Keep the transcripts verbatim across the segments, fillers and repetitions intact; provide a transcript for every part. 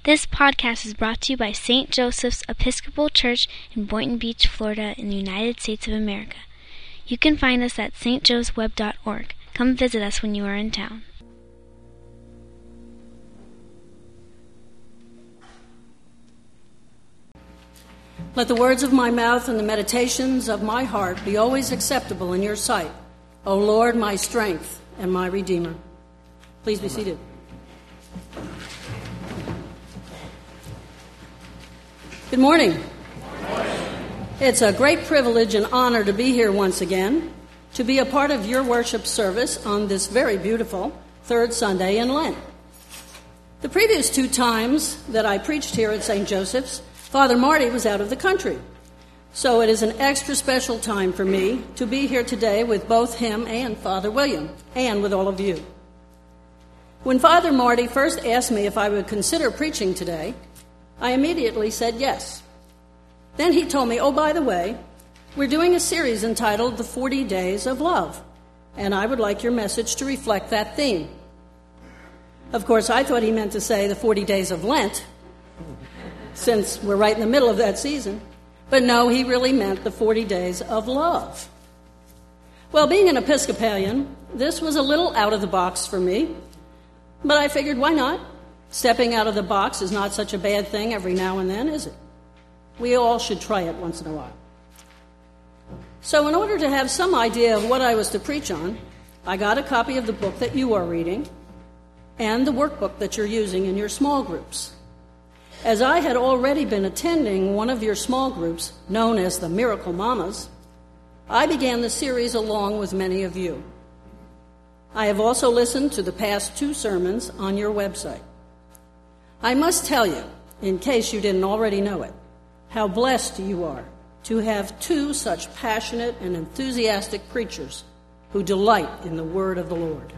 This podcast is brought to you by Saint Joseph's Episcopal Church in Boynton Beach, Florida, in the United States of America. You can find us at s t joes web dot org. Come visit us when you are in town. Let the words of my mouth and the meditations of my heart be always acceptable in your sight, O Lord, my strength and my Redeemer. Please be seated. Good morning. Good morning. It's a great privilege and honor to be here once again, to be a part of your worship service on this very beautiful third Sunday in Lent. The previous two times that I preached here at Saint Joseph's, Father Marty was out of the country. So it is an extra special time for me to be here today with both him and Father William, and with all of you. When Father Marty first asked me if I would consider preaching today, I immediately said yes. Then he told me, oh, by the way, we're doing a series entitled The forty Days of Love, and I would like your message to reflect that theme. Of course, I thought he meant to say the forty Days of Lent, since we're right in the middle of that season. But no, he really meant the forty Days of Love. Well, being an Episcopalian, this was a little out of the box for me, but I figured, why not? Stepping out of the box is not such a bad thing every now and then, is it? We all should try it once in a while. So in order to have some idea of what I was to preach on, I got a copy of the book that you are reading and the workbook that you're using in your small groups. As I had already been attending one of your small groups, known as the Miracle Mamas, I began the series along with many of you. I have also listened to the past two sermons on your website. I must tell you, in case you didn't already know it, how blessed you are to have two such passionate and enthusiastic preachers who delight in the word of the Lord.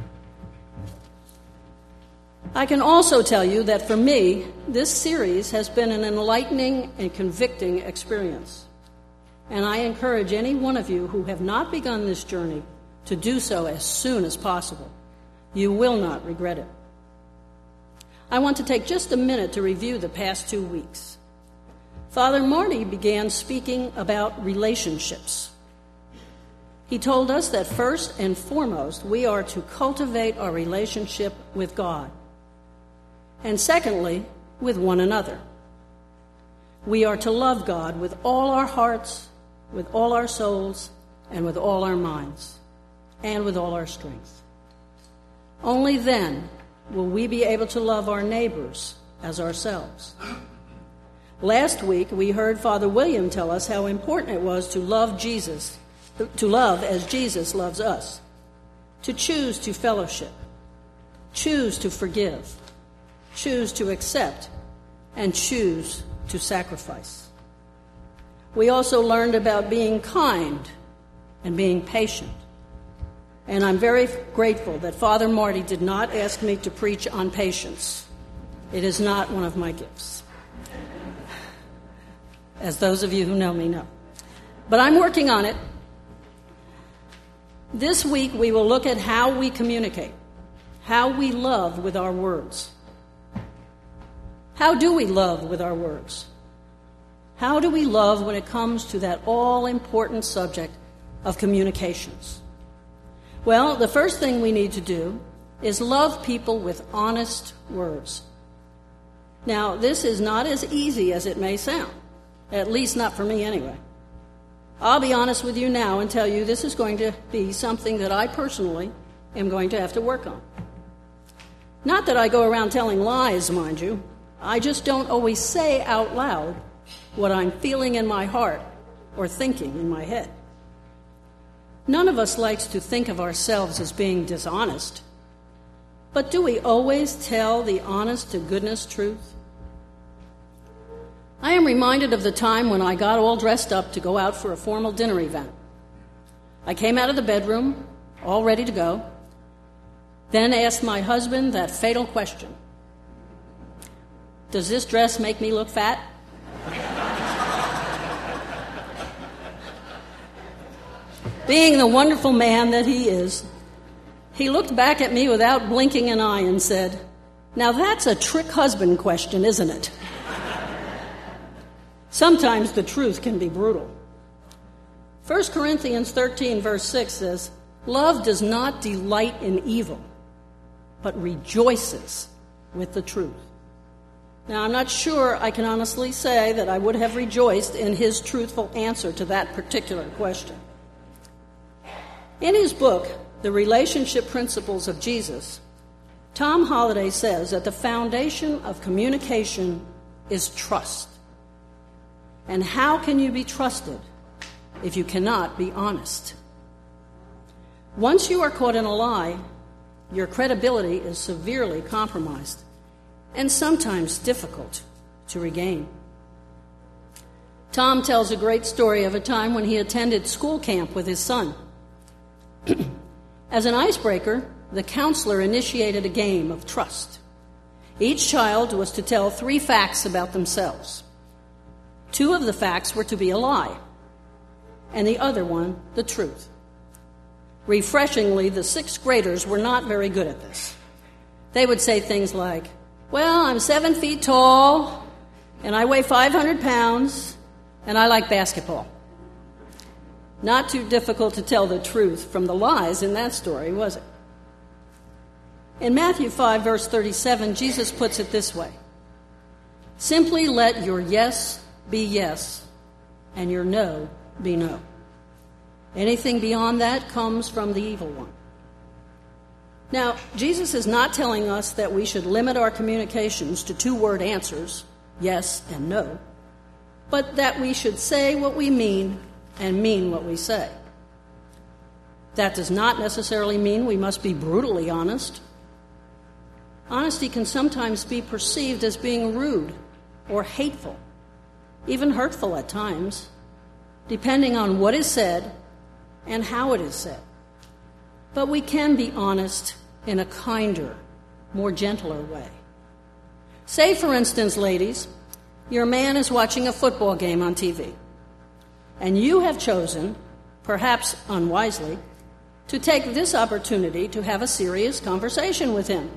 I can also tell you that for me, this series has been an enlightening and convicting experience. And I encourage any one of you who have not begun this journey to do so as soon as possible. You will not regret it. I want to take just a minute to review the past two weeks. Father Marty began speaking about relationships. He told us that first and foremost, we are to cultivate our relationship with God. And secondly, with one another. We are to love God with all our hearts, with all our souls, and with all our minds, and with all our strength. Only then will we be able to love our neighbors as ourselves. Last week, we heard Father William tell us how important it was to love Jesus, to love as Jesus loves us, to choose to fellowship, choose to forgive, choose to accept, and choose to sacrifice. We also learned about being kind and being patient. And I'm very grateful that Father Marty did not ask me to preach on patience. It is not one of my gifts, as those of you who know me know. But I'm working on it. This week we will look at how we communicate, how we love with our words. How do we love with our words? How do we love when it comes to that all-important subject of communications? Well, the first thing we need to do is love people with honest words. Now, this is not as easy as it may sound, at least not for me anyway. I'll be honest with you now and tell you this is going to be something that I personally am going to have to work on. Not that I go around telling lies, mind you. I just don't always say out loud what I'm feeling in my heart or thinking in my head. None of us likes to think of ourselves as being dishonest. But do we always tell the honest-to-goodness truth? I am reminded of the time when I got all dressed up to go out for a formal dinner event. I came out of the bedroom, all ready to go, then asked my husband that fatal question. Does this dress make me look fat? Being the wonderful man that he is, he looked back at me without blinking an eye and said, Now that's a trick husband question, isn't it? Sometimes the truth can be brutal. First Corinthians thirteen, verse six says, "Love does not delight in evil, but rejoices with the truth." Now, I'm not sure I can honestly say that I would have rejoiced in his truthful answer to that particular question. In his book, The Relationship Principles of Jesus, Tom Holliday says that the foundation of communication is trust. And how can you be trusted if you cannot be honest? Once you are caught in a lie, your credibility is severely compromised and sometimes difficult to regain. Tom tells a great story of a time when he attended school camp with his son. As an icebreaker, the counselor initiated a game of trust. Each child was to tell three facts about themselves. Two of the facts were to be a lie, and the other one, the truth. Refreshingly, the sixth graders were not very good at this. They would say things like, "Well, I'm seven feet tall, and I weigh five hundred pounds, and I like basketball." Not too difficult to tell the truth from the lies in that story, was it? In Matthew five, verse thirty-seven, Jesus puts it this way: "Simply let your yes be yes, and your no be no. Anything beyond that comes from the evil one." Now, Jesus is not telling us that we should limit our communications to two-word answers, yes and no, but that we should say what we mean and mean what we say. That does not necessarily mean we must be brutally honest. Honesty can sometimes be perceived as being rude or hateful, even hurtful at times, depending on what is said and how it is said. But we can be honest in a kinder, more gentler way. Say, for instance, ladies, your man is watching a football game on T V, and you have chosen, perhaps unwisely, to take this opportunity to have a serious conversation with him.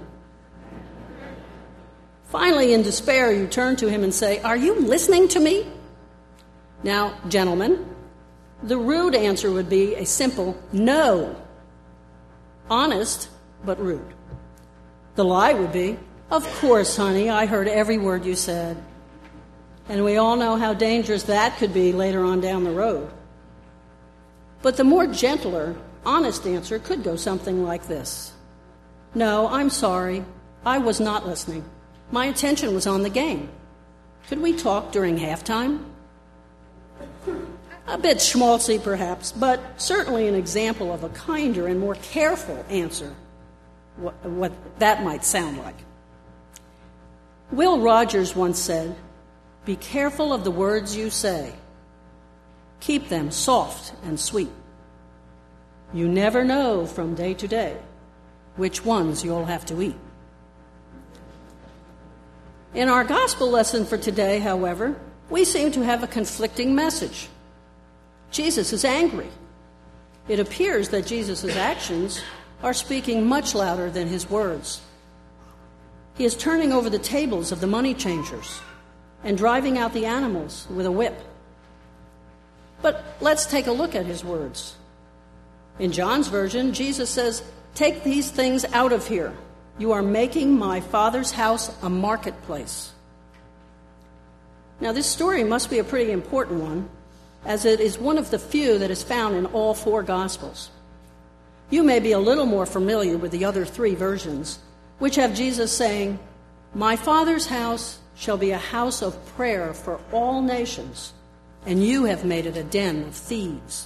Finally, in despair, you turn to him and say, "Are you listening to me?" Now, gentlemen, the rude answer would be a simple no. Honest, but rude. The lie would be, "Of course, honey, I heard every word you said." And we all know how dangerous that could be later on down the road. But the more gentler, honest answer could go something like this: "No, I'm sorry. I was not listening. My attention was on the game. Could we talk during halftime?" A bit schmaltzy, perhaps, but certainly an example of a kinder and more careful answer, what, what that might sound like. Will Rogers once said, "Be careful of the words you say. Keep them soft and sweet. You never know from day to day which ones you'll have to eat." In our gospel lesson for today, however, we seem to have a conflicting message. Jesus is angry. It appears that Jesus' actions are speaking much louder than his words. He is turning over the tables of the money changers and driving out the animals with a whip. But let's take a look at his words. In John's version, Jesus says, "Take these things out of here. You are making my Father's house a marketplace." Now, this story must be a pretty important one, as it is one of the few that is found in all four Gospels. You may be a little more familiar with the other three versions, which have Jesus saying, "My Father's house shall be a house of prayer for all nations, and you have made it a den of thieves."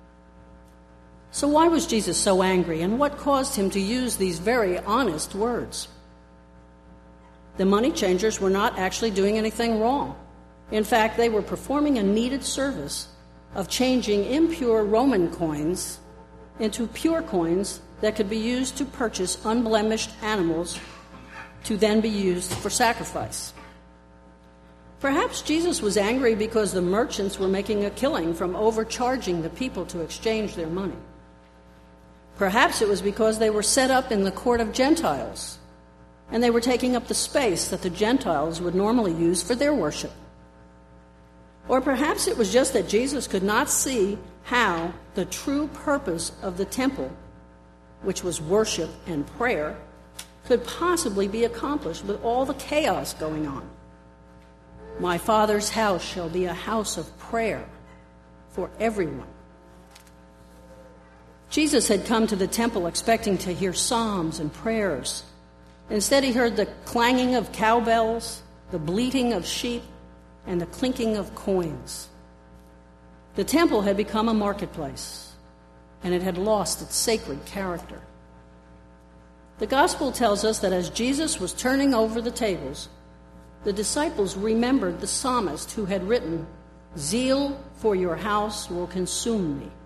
So why was Jesus so angry, and what caused him to use these very honest words? The money changers were not actually doing anything wrong. In fact, they were performing a needed service of changing impure Roman coins into pure coins that could be used to purchase unblemished animals to then be used for sacrifice. Perhaps Jesus was angry because the merchants were making a killing from overcharging the people to exchange their money. Perhaps it was because they were set up in the court of Gentiles, and they were taking up the space that the Gentiles would normally use for their worship. Or perhaps it was just that Jesus could not see how the true purpose of the temple, which was worship and prayer, could possibly be accomplished with all the chaos going on. My Father's house shall be a house of prayer for everyone. Jesus had come to the temple expecting to hear psalms and prayers. Instead, he heard the clanging of cowbells, the bleating of sheep, and the clinking of coins. The temple had become a marketplace, and it had lost its sacred character. The gospel tells us that as Jesus was turning over the tables, the disciples remembered the psalmist who had written, "Zeal for your house will consume me."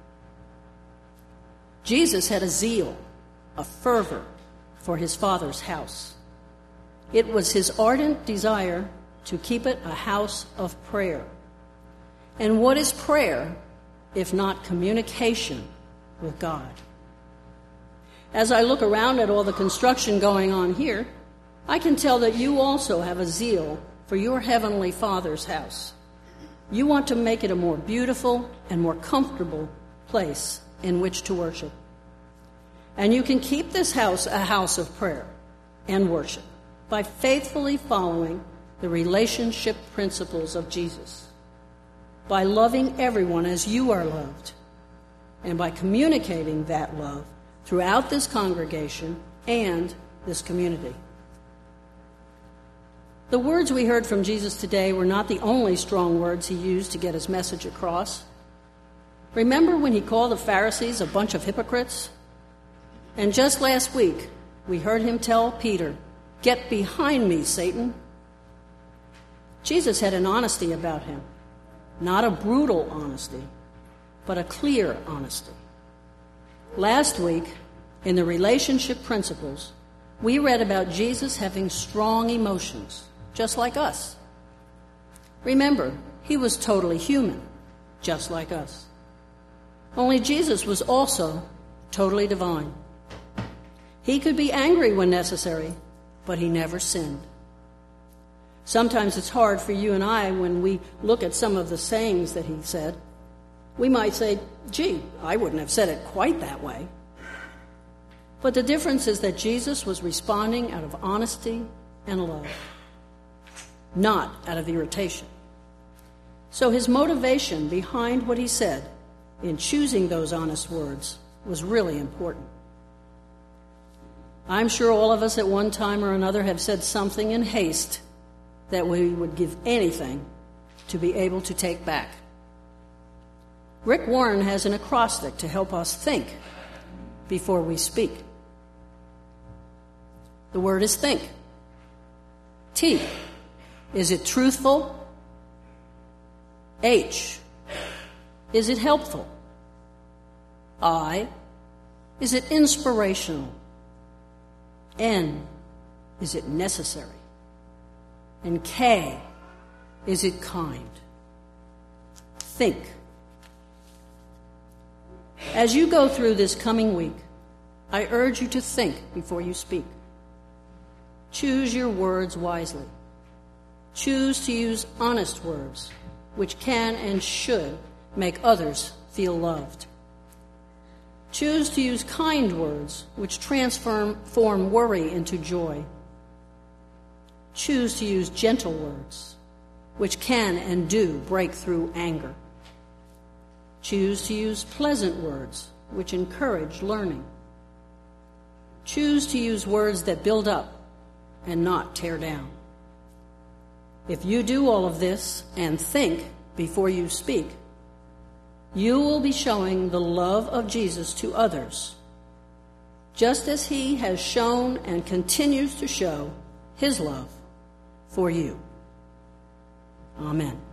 Jesus had a zeal, a fervor for his Father's house. It was his ardent desire to keep it a house of prayer. And what is prayer if not communication with God? As I look around at all the construction going on here, I can tell that you also have a zeal for your Heavenly Father's house. You want to make it a more beautiful and more comfortable place in which to worship. And you can keep this house a house of prayer and worship by faithfully following the relationship principles of Jesus, by loving everyone as you are loved, and by communicating that love throughout this congregation and this community. The words we heard from Jesus today were not the only strong words he used to get his message across. Remember when he called the Pharisees a bunch of hypocrites? And just last week, we heard him tell Peter, "Get behind me, Satan." Jesus had an honesty about him, not a brutal honesty, but a clear honesty. Last week, in the relationship principles, we read about Jesus having strong emotions, just like us. Remember, he was totally human, just like us. Only Jesus was also totally divine. He could be angry when necessary, but he never sinned. Sometimes it's hard for you and I when we look at some of the sayings that he said. We might say, gee, I wouldn't have said it quite that way. But the difference is that Jesus was responding out of honesty and love, not out of irritation. So his motivation behind what he said in choosing those honest words was really important. I'm sure all of us at one time or another have said something in haste that we would give anything to be able to take back. Rick Warren has an acrostic to help us think before we speak. The word is think. T, is it truthful? H, is it helpful? I, is it inspirational? N, is it necessary? And K, is it kind? Think. As you go through this coming week, I urge you to think before you speak. Choose your words wisely. Choose to use honest words, which can and should make others feel loved. Choose to use kind words, which transform form worry into joy. Choose to use gentle words, which can and do break through anger. Choose to use pleasant words, which encourage learning. Choose to use words that build up and not tear down. If you do all of this and think before you speak, you will be showing the love of Jesus to others, just as he has shown and continues to show his love for you. Amen.